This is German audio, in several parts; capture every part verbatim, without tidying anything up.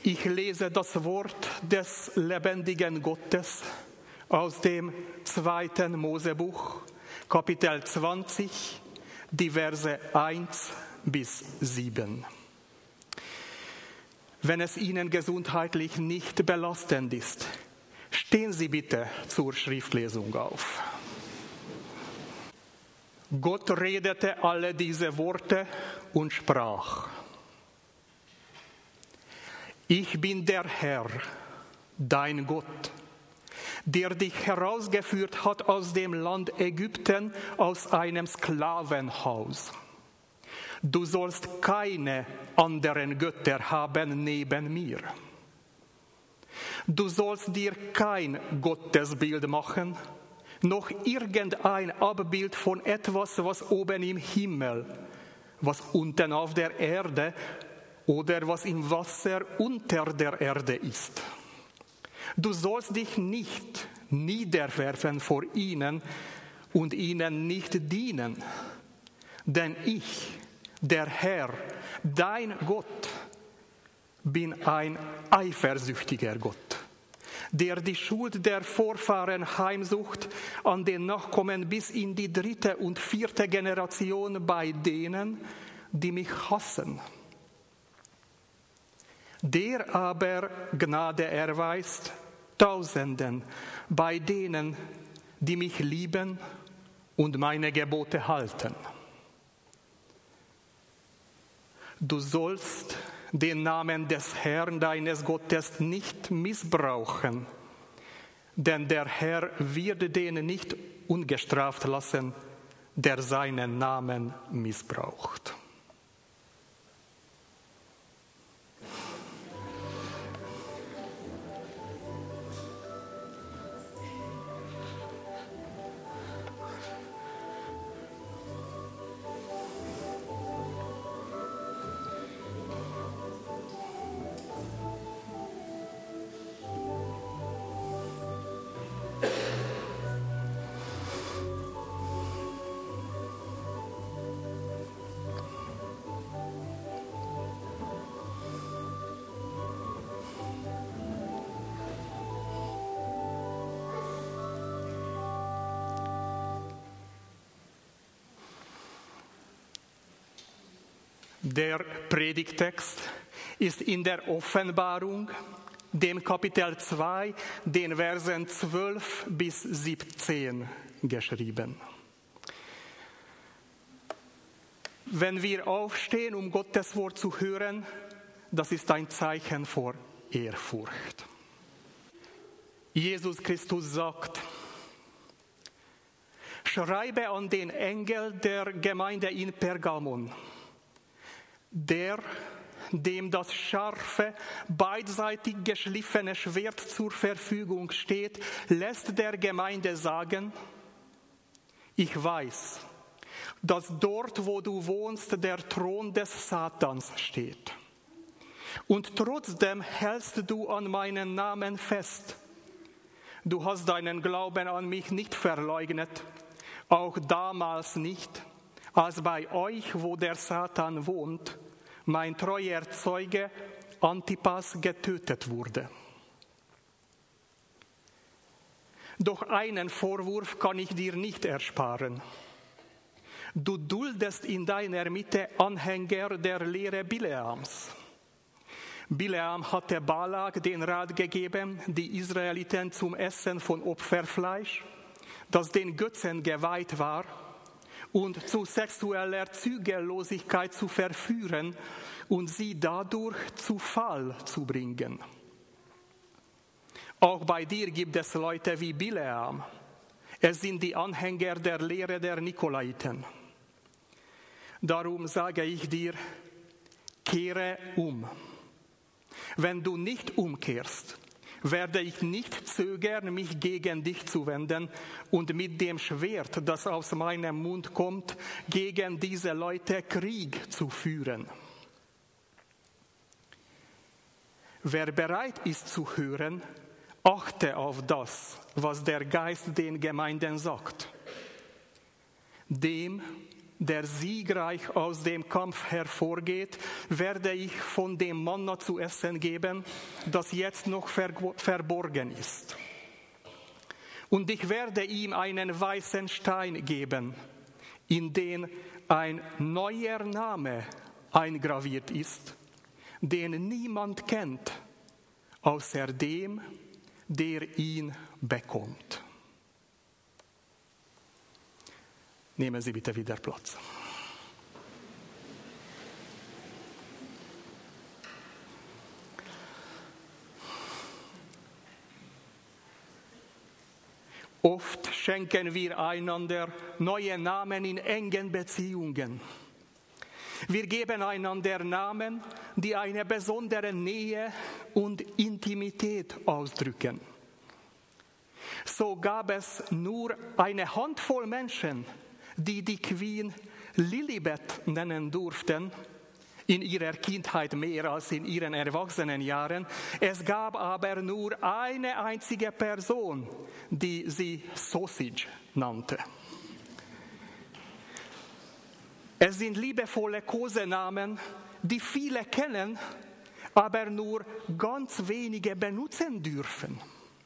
Ich lese das Wort des lebendigen Gottes aus dem zweiten Mosebuch, Kapitel zwanzig, die Verse eins bis sieben. Wenn es Ihnen gesundheitlich nicht belastend ist, stehen Sie bitte zur Schriftlesung auf. Gott redete alle diese Worte und sprach: Ich bin der Herr, dein Gott, der dich herausgeführt hat aus dem Land Ägypten, aus einem Sklavenhaus. Du sollst keine anderen Götter haben neben mir. Du sollst dir kein Gottesbild machen, noch irgendein Abbild von etwas, was oben im Himmel, was unten auf der Erde oder was im Wasser unter der Erde ist. Du sollst dich nicht niederwerfen vor ihnen und ihnen nicht dienen, denn ich, der Herr, dein Gott, bin ein eifersüchtiger Gott, der die Schuld der Vorfahren heimsucht an den Nachkommen bis in die dritte und vierte Generation bei denen, die mich hassen. Der aber Gnade erweist Tausenden bei denen, die mich lieben und meine Gebote halten. Du sollst den Namen des Herrn deines Gottes nicht missbrauchen, denn der Herr wird den nicht ungestraft lassen, der seinen Namen missbraucht. Der Predigtext ist in der Offenbarung, dem Kapitel zwei, den Versen zwölf bis siebzehn geschrieben. Wenn wir aufstehen, um Gottes Wort zu hören, das ist ein Zeichen vor Ehrfurcht. Jesus Christus sagt: Schreibe an den Engel der Gemeinde in Pergamon: Der, dem das scharfe, beidseitig geschliffene Schwert zur Verfügung steht, lässt der Gemeinde sagen: Ich weiß, dass dort, wo du wohnst, der Thron des Satans steht. Und trotzdem hältst du an meinen Namen fest. Du hast deinen Glauben an mich nicht verleugnet, auch damals nicht, als bei euch, wo der Satan wohnt, mein treuer Zeuge Antipas getötet wurde. Doch einen Vorwurf kann ich dir nicht ersparen. Du duldest in deiner Mitte Anhänger der Lehre Bileams. Bileam hatte Balak den Rat gegeben, die Israeliten zum Essen von Opferfleisch, das den Götzen geweiht war, und zu sexueller Zügellosigkeit zu verführen und sie dadurch zu Fall zu bringen. Auch bei dir gibt es Leute wie Bileam. Es sind die Anhänger der Lehre der Nikolaiten. Darum sage ich dir, kehre um. Wenn du nicht umkehrst, werde ich nicht zögern, mich gegen dich zu wenden und mit dem Schwert, das aus meinem Mund kommt, gegen diese Leute Krieg zu führen. Wer bereit ist zu hören, achte auf das, was der Geist den Gemeinden sagt. Dem, der siegreich aus dem Kampf hervorgeht, werde ich von dem Manna zu essen geben, das jetzt noch verborgen ist. Und ich werde ihm einen weißen Stein geben, in den ein neuer Name eingraviert ist, den niemand kennt, außer dem, der ihn bekommt. Nehmen Sie bitte wieder Platz. Oft schenken wir einander neue Namen in engen Beziehungen. Wir geben einander Namen, die eine besondere Nähe und Intimität ausdrücken. So gab es nur eine Handvoll Menschen, die die Queen Lilibet nennen durften, in ihrer Kindheit mehr als in ihren Erwachsenenjahren. Es gab aber nur eine einzige Person, die sie Sausage nannte. Es sind liebevolle Kosenamen, die viele kennen, aber nur ganz wenige benutzen dürfen.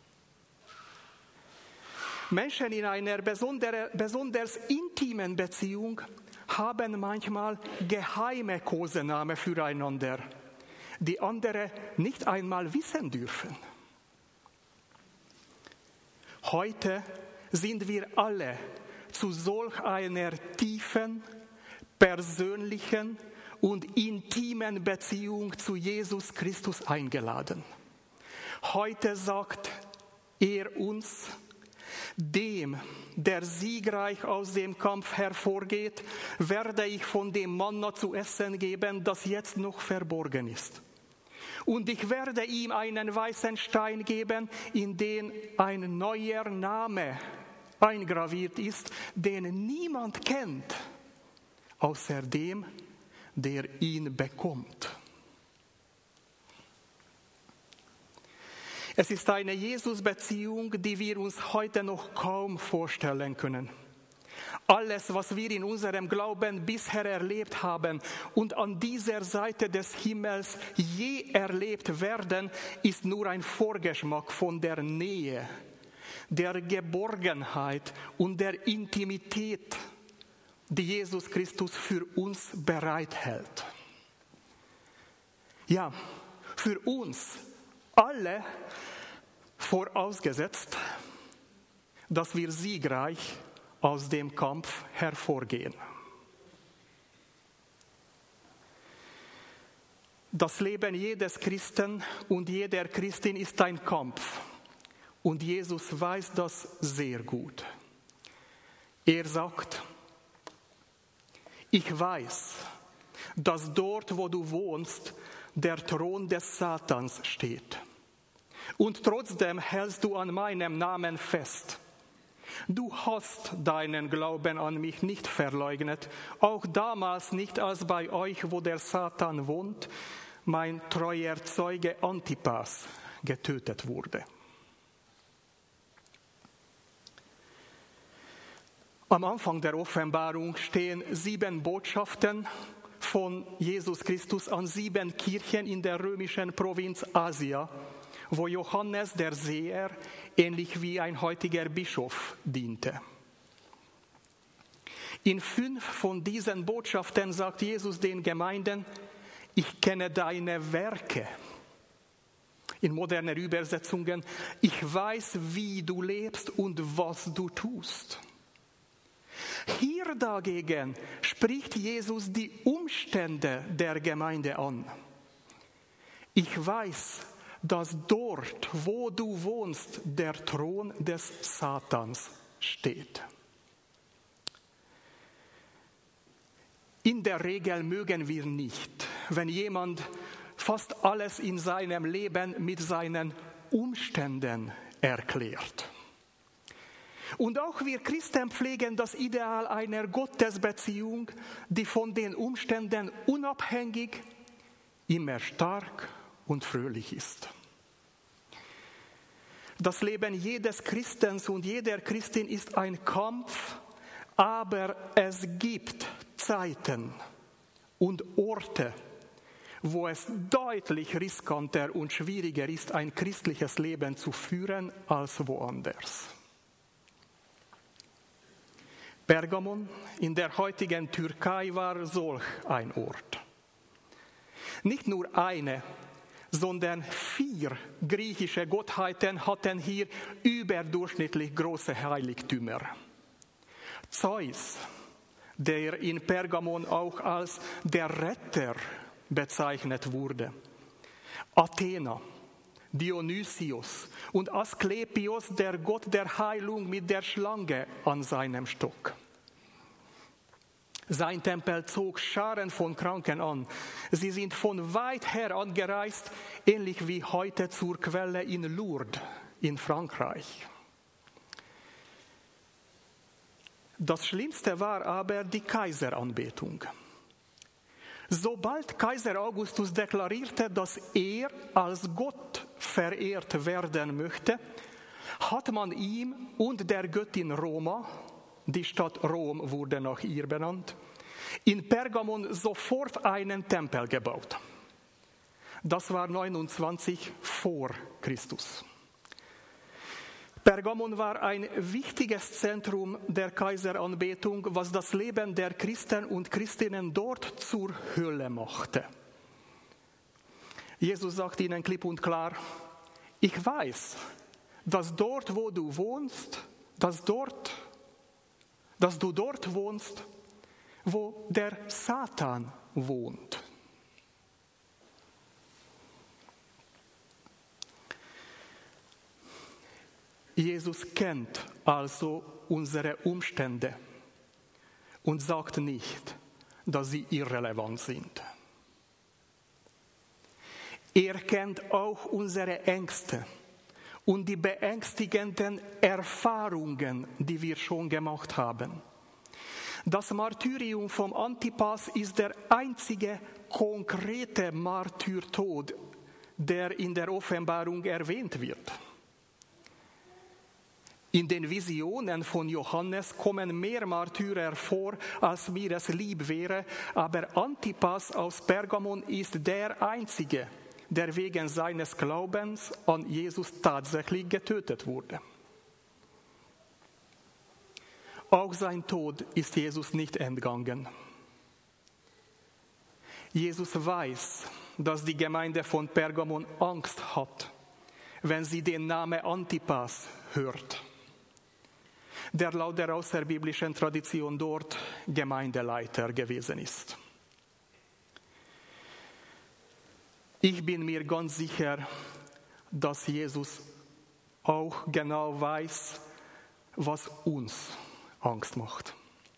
Menschen in einer besondere, besonders intimen Beziehung haben manchmal geheime Kosenamen füreinander, die andere nicht einmal wissen dürfen. Heute sind wir alle zu solch einer tiefen, persönlichen und intimen Beziehung zu Jesus Christus eingeladen. Heute sagt er uns: Dem, der siegreich aus dem Kampf hervorgeht, werde ich von dem Manna zu essen geben, das jetzt noch verborgen ist. Und ich werde ihm einen weißen Stein geben, in den ein neuer Name eingraviert ist, den niemand kennt, außer dem, der ihn bekommt. Es ist eine Jesus-Beziehung, die wir uns heute noch kaum vorstellen können. Alles, was wir in unserem Glauben bisher erlebt haben und an dieser Seite des Himmels je erlebt werden, ist nur ein Vorgeschmack von der Nähe, der Geborgenheit und der Intimität, die Jesus Christus für uns bereithält. Ja, für uns alle, vorausgesetzt, dass wir siegreich aus dem Kampf hervorgehen. Das Leben jedes Christen und jeder Christin ist ein Kampf. Und Jesus weiß das sehr gut. Er sagt: Ich weiß, dass dort, wo du wohnst, der Thron des Satans steht. Und trotzdem hältst du an meinem Namen fest. Du hast deinen Glauben an mich nicht verleugnet, auch damals nicht, als bei euch, wo der Satan wohnt, mein treuer Zeuge Antipas getötet wurde. Am Anfang der Offenbarung stehen sieben Botschaften von Jesus Christus an sieben Kirchen in der römischen Provinz Asia, wo Johannes der Seher ähnlich wie ein heutiger Bischof diente. In fünf von diesen Botschaften sagt Jesus den Gemeinden: Ich kenne deine Werke. In modernen Übersetzungen: Ich weiß, wie du lebst und was du tust. Hier dagegen spricht Jesus die Umstände der Gemeinde an. Ich weiß, dass dort, wo du wohnst, der Thron des Satans steht. In der Regel mögen wir nicht, wenn jemand fast alles in seinem Leben mit seinen Umständen erklärt. Und auch wir Christen pflegen das Ideal einer Gottesbeziehung, die von den Umständen unabhängig, immer stark und fröhlich ist. Das Leben jedes Christens und jeder Christin ist ein Kampf, aber es gibt Zeiten und Orte, wo es deutlich riskanter und schwieriger ist, ein christliches Leben zu führen als woanders. Pergamon in der heutigen Türkei war solch ein Ort. Nicht nur eine, sondern vier griechische Gottheiten hatten hier überdurchschnittlich große Heiligtümer. Zeus, der in Pergamon auch als der Retter bezeichnet wurde. Athena, Dionysios und Asklepios, der Gott der Heilung mit der Schlange an seinem Stock. Sein Tempel zog Scharen von Kranken an. Sie sind von weit her angereist, ähnlich wie heute zur Quelle in Lourdes in Frankreich. Das Schlimmste war aber die Kaiseranbetung. Sobald Kaiser Augustus deklarierte, dass er als Gott verehrt werden möchte, hat man ihm und der Göttin Roma, die Stadt Rom wurde nach ihr benannt, in Pergamon sofort einen Tempel gebaut. Das war neunundzwanzig vor Christus. Pergamon war ein wichtiges Zentrum der Kaiseranbetung, was das Leben der Christen und Christinnen dort zur Hölle machte. Jesus sagt ihnen klipp und klar: Ich weiß, dass dort, wo du wohnst, dass dort, dass du dort wohnst, wo der Satan wohnt. Jesus kennt also unsere Umstände und sagt nicht, dass sie irrelevant sind. Er kennt auch unsere Ängste und die beängstigenden Erfahrungen, die wir schon gemacht haben. Das Martyrium vom Antipas ist der einzige konkrete Martyrtod, der in der Offenbarung erwähnt wird. In den Visionen von Johannes kommen mehr Märtyrer vor, als mir es lieb wäre, aber Antipas aus Pergamon ist der einzige, der wegen seines Glaubens an Jesus tatsächlich getötet wurde. Auch sein Tod ist Jesus nicht entgangen. Jesus weiß, dass die Gemeinde von Pergamon Angst hat, wenn sie den Namen Antipas hört, der laut der außerbiblischen Tradition dort Gemeindeleiter gewesen ist. Ich bin mir ganz sicher, dass Jesus auch genau weiß, was uns Angst macht.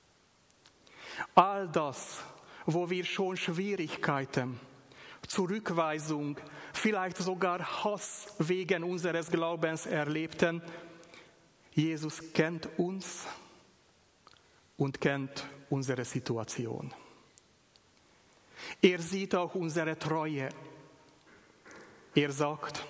All das, wo wir schon Schwierigkeiten, Zurückweisung, vielleicht sogar Hass wegen unseres Glaubens erlebten, Jesus kennt uns und kennt unsere Situation. Er sieht auch unsere Treue. Er sagt: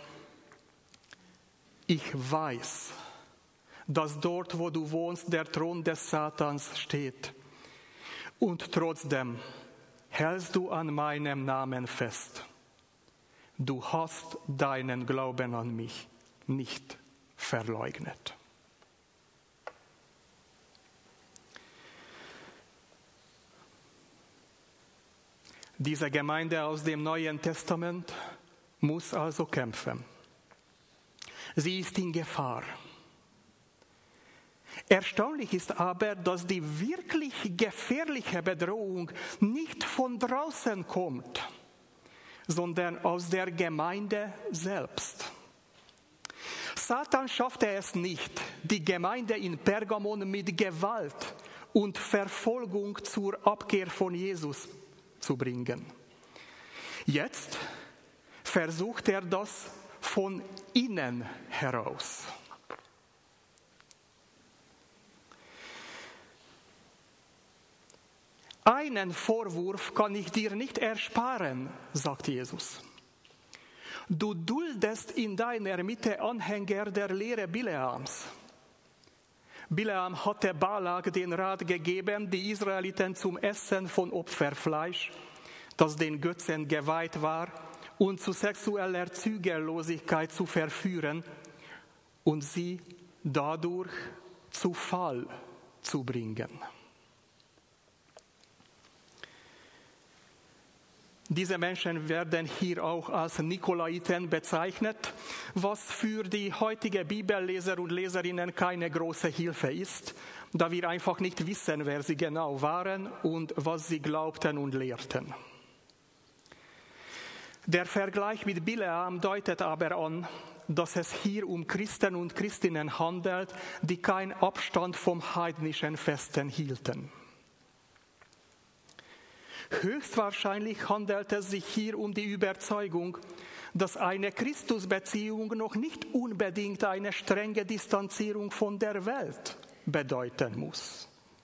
Ich weiß, dass dort, wo du wohnst, der Thron des Satans steht. Und trotzdem hältst du an meinem Namen fest. Du hast deinen Glauben an mich nicht verleugnet. Diese Gemeinde aus dem Neuen Testament muss also kämpfen. Sie ist in Gefahr. Erstaunlich ist aber, dass die wirklich gefährliche Bedrohung nicht von draußen kommt, sondern aus der Gemeinde selbst. Satan schaffte es nicht, die Gemeinde in Pergamon mit Gewalt und Verfolgung zur Abkehr von Jesus zu bringen. Jetzt versucht er das von innen heraus. Einen Vorwurf kann ich dir nicht ersparen, sagt Jesus. Du duldest in deiner Mitte Anhänger der Lehre Bileams. Bileam hatte Balak den Rat gegeben, die Israeliten zum Essen von Opferfleisch, das den Götzen geweiht war, und zu sexueller Zügellosigkeit zu verführen und sie dadurch zu Fall zu bringen. Diese Menschen werden hier auch als Nikolaiten bezeichnet, was für die heutige Bibelleser und Leserinnen keine große Hilfe ist, da wir einfach nicht wissen, wer sie genau waren und was sie glaubten und lehrten. Der Vergleich mit Bileam deutet aber an, dass es hier um Christen und Christinnen handelt, die keinen Abstand vom heidnischen Festen hielten. Höchstwahrscheinlich handelt es sich hier um die Überzeugung, dass eine Christusbeziehung noch nicht unbedingt eine strenge Distanzierung von der Welt bedeuten muss.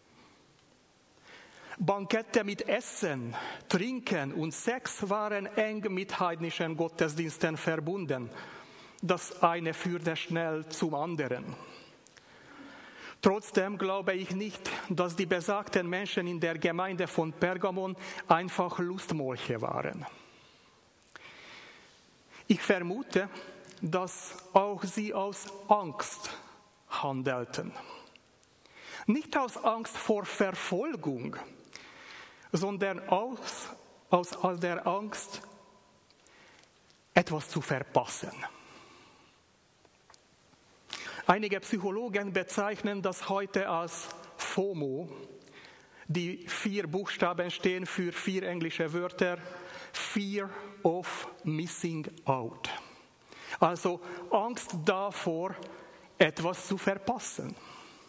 Bankette mit Essen, Trinken und Sex waren eng mit heidnischen Gottesdiensten verbunden. Das eine führte schnell zum anderen. Trotzdem glaube ich nicht, dass die besagten Menschen in der Gemeinde von Pergamon einfach Lustmolche waren. Ich vermute, dass auch sie aus Angst handelten. Nicht aus Angst vor Verfolgung, sondern aus, aus, aus der Angst, etwas zu verpassen. Einige Psychologen bezeichnen das heute als FOMO. Die vier Buchstaben stehen für vier englische Wörter. Fear of Missing Out. Also Angst davor, etwas zu verpassen.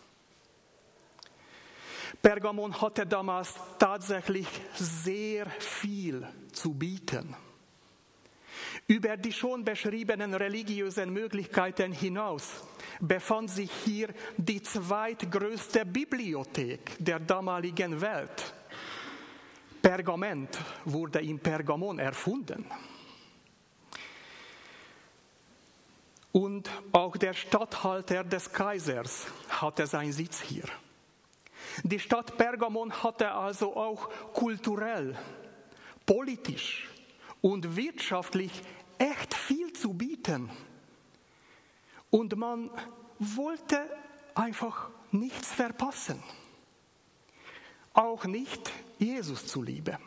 Pergamon hatte damals tatsächlich sehr viel zu bieten. Über die schon beschriebenen religiösen Möglichkeiten hinaus befand sich hier die zweitgrößte Bibliothek der damaligen Welt. Pergament wurde in Pergamon erfunden. Und auch der Statthalter des Kaisers hatte seinen Sitz hier. Die Stadt Pergamon hatte also auch kulturell, politisch und wirtschaftlich echt viel zu bieten. Und man wollte einfach nichts verpassen. Auch nicht Jesus zuliebe.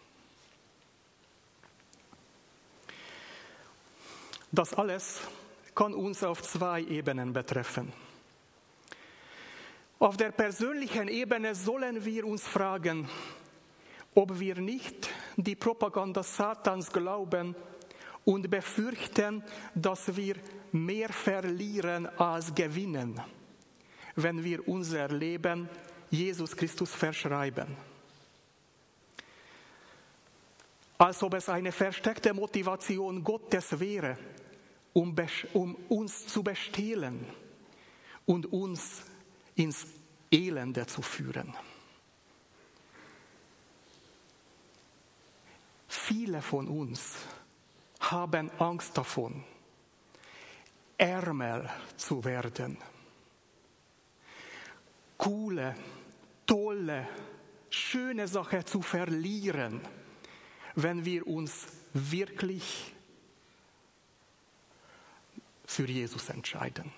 Das alles kann uns auf zwei Ebenen betreffen. Auf der persönlichen Ebene sollen wir uns fragen, ob wir nicht die Propaganda Satans glauben und befürchten, dass wir mehr verlieren als gewinnen, wenn wir unser Leben Jesus Christus verschreiben. Als ob es eine versteckte Motivation Gottes wäre, um, um uns zu bestehlen und uns ins Elende zu führen. Viele von uns haben Angst davon, ärmer zu werden. Coole, tolle, schöne Sache zu verlieren, wenn wir uns wirklich für Jesus entscheiden.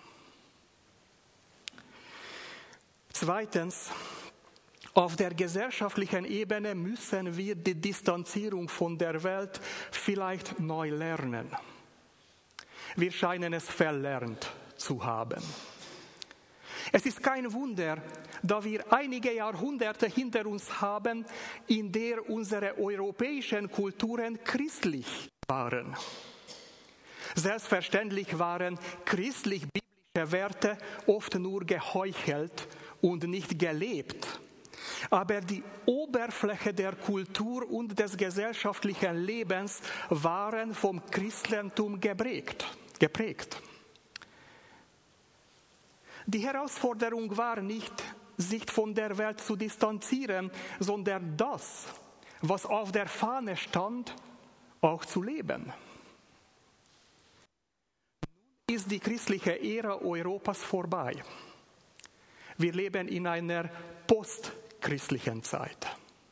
Zweitens, auf der gesellschaftlichen Ebene müssen wir die Distanzierung von der Welt vielleicht neu lernen. Wir scheinen es verlernt zu haben. Es ist kein Wunder, da wir einige Jahrhunderte hinter uns haben, in der unsere europäischen Kulturen christlich waren. Selbstverständlich waren christlich-biblische Werte oft nur geheuchelt und nicht gelebt. Aber die Oberfläche der Kultur und des gesellschaftlichen Lebens waren vom Christentum geprägt. geprägt. Die Herausforderung war nicht, sich von der Welt zu distanzieren, sondern das, was auf der Fahne stand, auch zu leben. Nun ist die christliche Ära Europas vorbei. Wir leben in einer postchristlichen Zeit.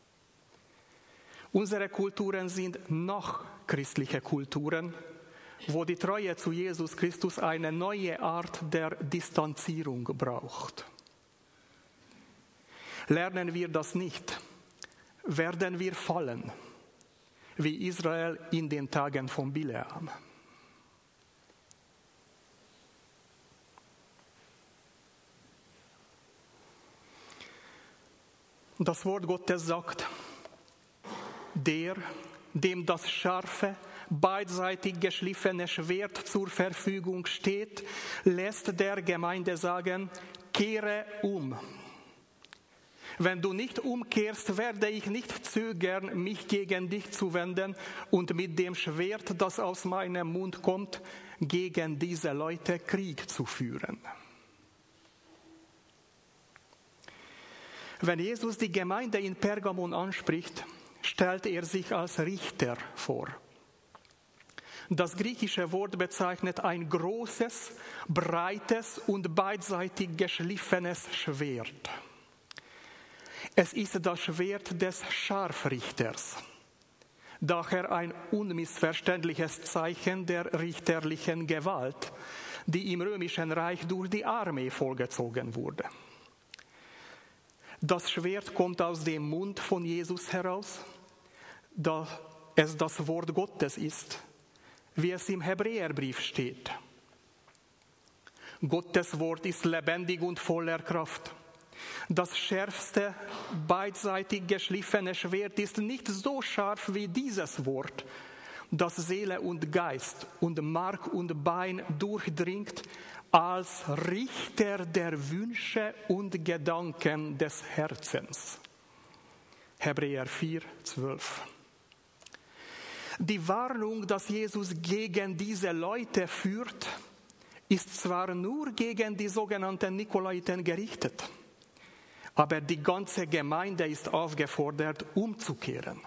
Unsere Kulturen sind noch christliche Kulturen, wo die Treue zu Jesus Christus eine neue Art der Distanzierung braucht. Lernen wir das nicht, werden wir fallen, wie Israel in den Tagen von Bileam. Das Wort Gottes sagt, der, dem das scharfe, beidseitig geschliffene Schwert zur Verfügung steht, lässt der Gemeinde sagen, kehre um. Wenn du nicht umkehrst, werde ich nicht zögern, mich gegen dich zu wenden und mit dem Schwert, das aus meinem Mund kommt, gegen diese Leute Krieg zu führen. Wenn Jesus die Gemeinde in Pergamon anspricht, stellt er sich als Richter vor. Das griechische Wort bezeichnet ein großes, breites und beidseitig geschliffenes Schwert. Es ist das Schwert des Scharfrichters, daher ein unmissverständliches Zeichen der richterlichen Gewalt, die im Römischen Reich durch die Armee vollzogen wurde. Das Schwert kommt aus dem Mund von Jesus heraus, da es das Wort Gottes ist, wie es im Hebräerbrief steht. Gottes Wort ist lebendig und voller Kraft. Das schärfste, beidseitig geschliffene Schwert ist nicht so scharf wie dieses Wort, das Seele und Geist und Mark und Bein durchdringt, als Richter der Wünsche und Gedanken des Herzens. Hebräer vier, zwölf. Die Warnung, dass Jesus gegen diese Leute führt, ist zwar nur gegen die sogenannten Nikolaiten gerichtet, aber die ganze Gemeinde ist aufgefordert, umzukehren.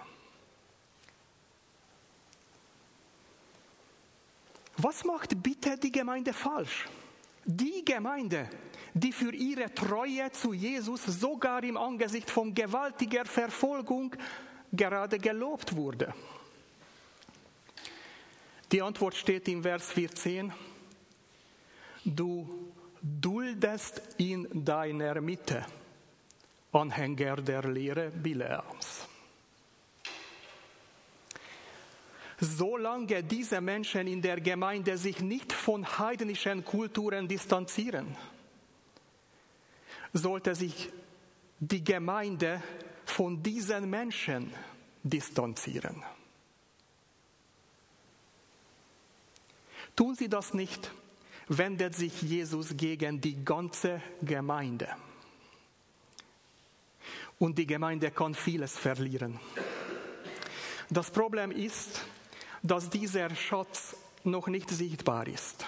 Was macht bitte die Gemeinde falsch? Die Gemeinde, die für ihre Treue zu Jesus sogar im Angesicht von gewaltiger Verfolgung gerade gelobt wurde. Die Antwort steht im Vers vierzehn. Du duldest in deiner Mitte Anhänger der Lehre Bileams. Solange diese Menschen in der Gemeinde sich nicht von heidnischen Kulturen distanzieren, sollte sich die Gemeinde von diesen Menschen distanzieren. Tun sie das nicht, wendet sich Jesus gegen die ganze Gemeinde. Und die Gemeinde kann vieles verlieren. Das Problem ist, dass dieser Schatz noch nicht sichtbar ist.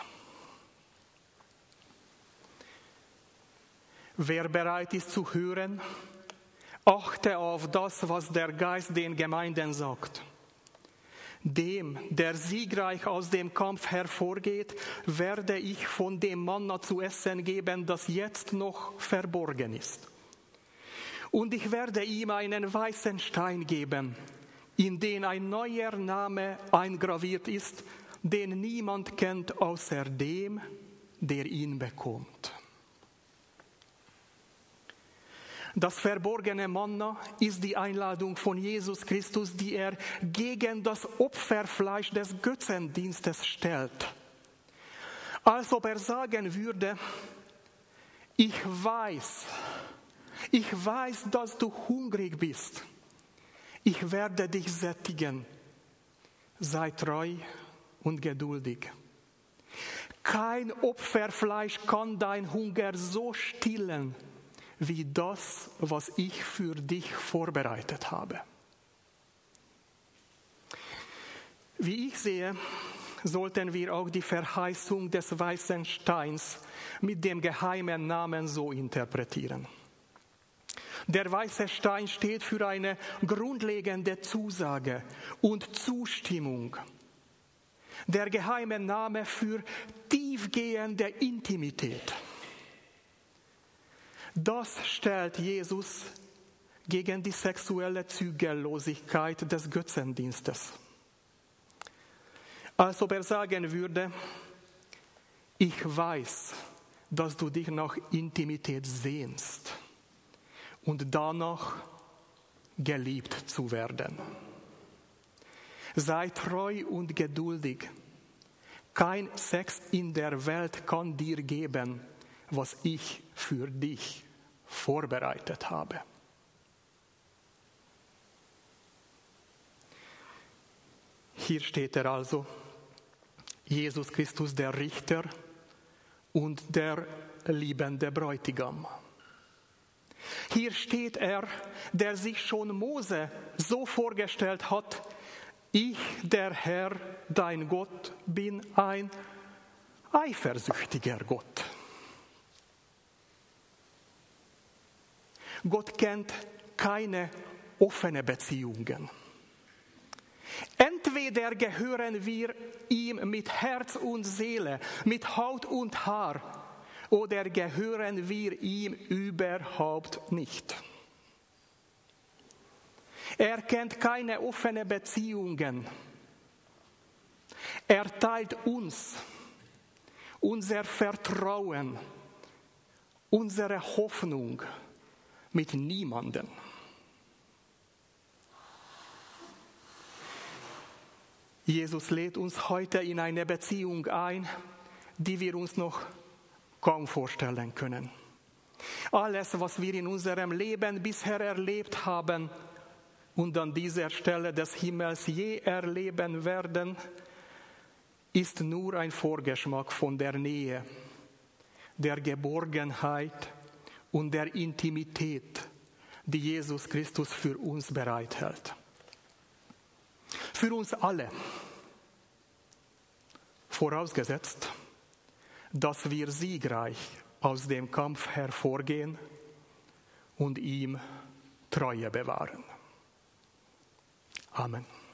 Wer bereit ist zu hören, achte auf das, was der Geist den Gemeinden sagt. Dem, der siegreich aus dem Kampf hervorgeht, werde ich von dem Manna zu essen geben, das jetzt noch verborgen ist. Und ich werde ihm einen weißen Stein geben, in den ein neuer Name eingraviert ist, den niemand kennt außer dem, der ihn bekommt. Das verborgene Manna ist die Einladung von Jesus Christus, die er gegen das Opferfleisch des Götzendienstes stellt. Als ob er sagen würde, ich weiß, ich weiß, dass du hungrig bist. Ich werde dich sättigen. Sei treu und geduldig. Kein Opferfleisch kann dein Hunger so stillen, wie das, was ich für dich vorbereitet habe. Wie ich sehe, sollten wir auch die Verheißung des weißen Steins mit dem geheimen Namen so interpretieren. Der weiße Stein steht für eine grundlegende Zusage und Zustimmung. Der geheime Name für tiefgehende Intimität. Das stellt Jesus gegen die sexuelle Zügellosigkeit des Götzendienstes. Als ob er sagen würde, ich weiß, dass du dich nach Intimität sehnst und danach geliebt zu werden. Sei treu und geduldig. Kein Sex in der Welt kann dir geben, was ich für dich vorbereitet habe. Hier steht er also, Jesus Christus, der Richter und der liebende Bräutigam. Hier steht er, der sich schon Mose so vorgestellt hat, ich, der Herr, dein Gott, bin ein eifersüchtiger Gott. Gott kennt keine offenen Beziehungen. Entweder gehören wir ihm mit Herz und Seele, mit Haut und Haar, oder gehören wir ihm überhaupt nicht. Er kennt keine offenen Beziehungen. Er teilt uns, unser Vertrauen, unsere Hoffnung mit niemandem. Jesus lädt uns heute in eine Beziehung ein, die wir uns noch kaum vorstellen können. Alles, was wir in unserem Leben bisher erlebt haben und an dieser Stelle des Himmels je erleben werden, ist nur ein Vorgeschmack von der Nähe, der Geborgenheit und der Intimität, die Jesus Christus für uns bereithält. Für uns alle, vorausgesetzt, dass wir siegreich aus dem Kampf hervorgehen und ihm Treue bewahren. Amen.